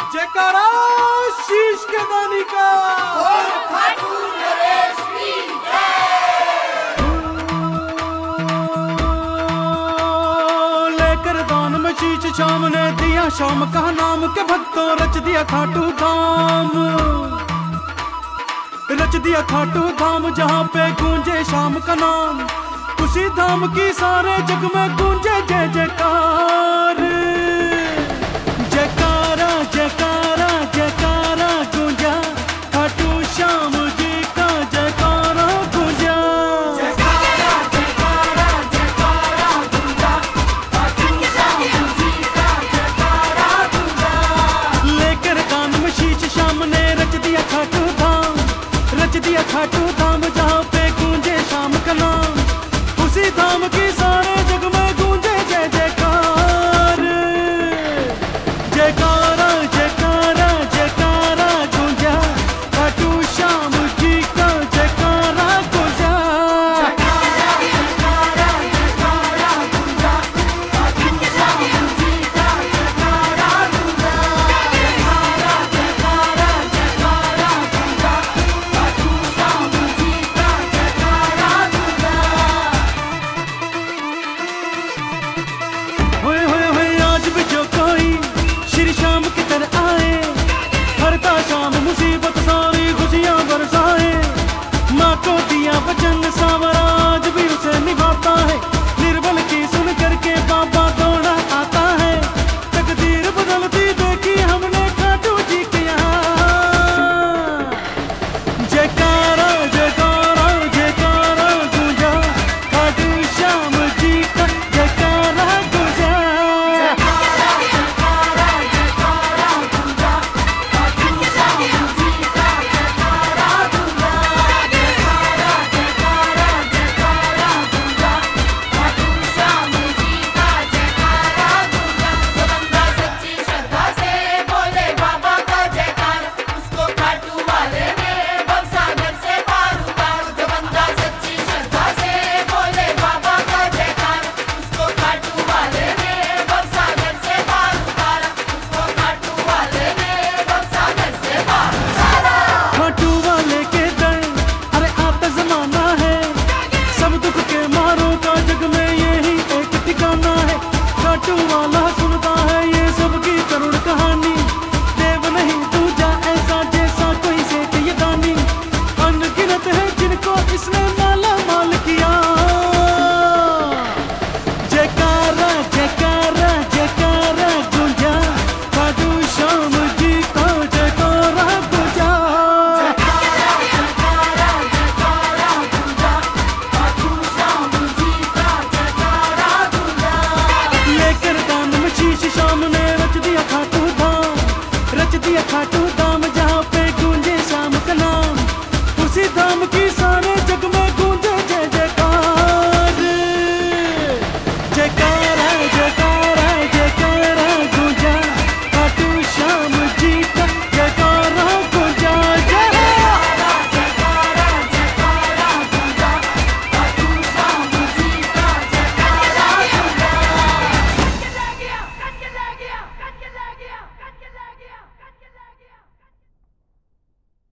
जयकारा शीश के दानी का और खाटू नरेश की जय। लेकर दान में शीश शाम ने दिया शाम का नाम के भक्तों रच दिया खाटू धाम, रच दिया खाटू धाम जहाँ पे गूंजे शाम का नाम। उसी धाम की सारे जग में गूंजे जय जयकार। जयकारा जयकारा जयकारा गूंजा खाटू श्याम जी का जयकारा गूंजा। जयकारा जयकारा जयकारा गूंजा खाटू श्याम जी का जयकारा गूंजा। लेकर कान में शीश श्याम ने रच दिया खाटू धाम, रच दिया खाटू धाम जहाँ पे गूंजे शाम का नाम। उसी धाम की सारे जग में गूंजे जय जयकार। जयकारा जयकारा जयकारा गूंजा खाटू श्याम जी का जयकारा गूंजा। जयकारा जयकारा जयकारा गूंजा खाटू श्याम जी का जयकारा गूंजा। जयकारा जयकारा जयकारा गूंजा खाटू श्याम जी का जयकारा गूंजा। होए आज भी जो कोई श्री श्याम की तरह आए, हरता शाम मुसीबत सारी खुशियां बरसाए। माँ को दिया वचन सावरा आज भी उसे निभाता है, निर्बल की सुन करके बाबा दौड़ा आता है। तकदीर बदलती देखी हमने खाटू जी के यहाँ। जयकारा जयकारा जयकारा गूंजा खाटू श्याम जी का जयकारा गूंजा। जयकारा जयकारा जयकारा गूंजा खाटू श्याम जी का जयकारा गूंजा। जयकारा जयकारा जयकारा गूंजा खाटू श्याम जी का जयकारा गूंजा। जो बंदा सच्ची श्रद्धा से बोले बाबा का जयकार, उसको खाटू वाले ने भवसागर से पार उतार। जो बंदा सच्ची श्रद्धा से बोले बाबा का जयकार, उसको खाटू वाले ने भवसागर से पार उतारा। उसको खाटू वाले ने भवसागर से पार उतारा। खाटू वाले के दर अरे आता जमाना है, सब दुख के मारों का जग में यही एक ठिकाना है। खाटू वाला सुनता है ये सबकी करुण कहानी, देव नहीं दूजा ऐसा जैसा कोई सेठ ये दानी। अनगिनत है जिनको इसने माला माल किया। जयकारा जयकारा जयकारा गूंजा खाटू श्याम जी का जयकारा गूंजा। जयकारा जयकारा जयकारा गूंजा खाटू श्याम जी का जयकारा गूंजा। लेकर कान में शीश श्याम ने रच दिया खाटू धाम, रच दिया खाटू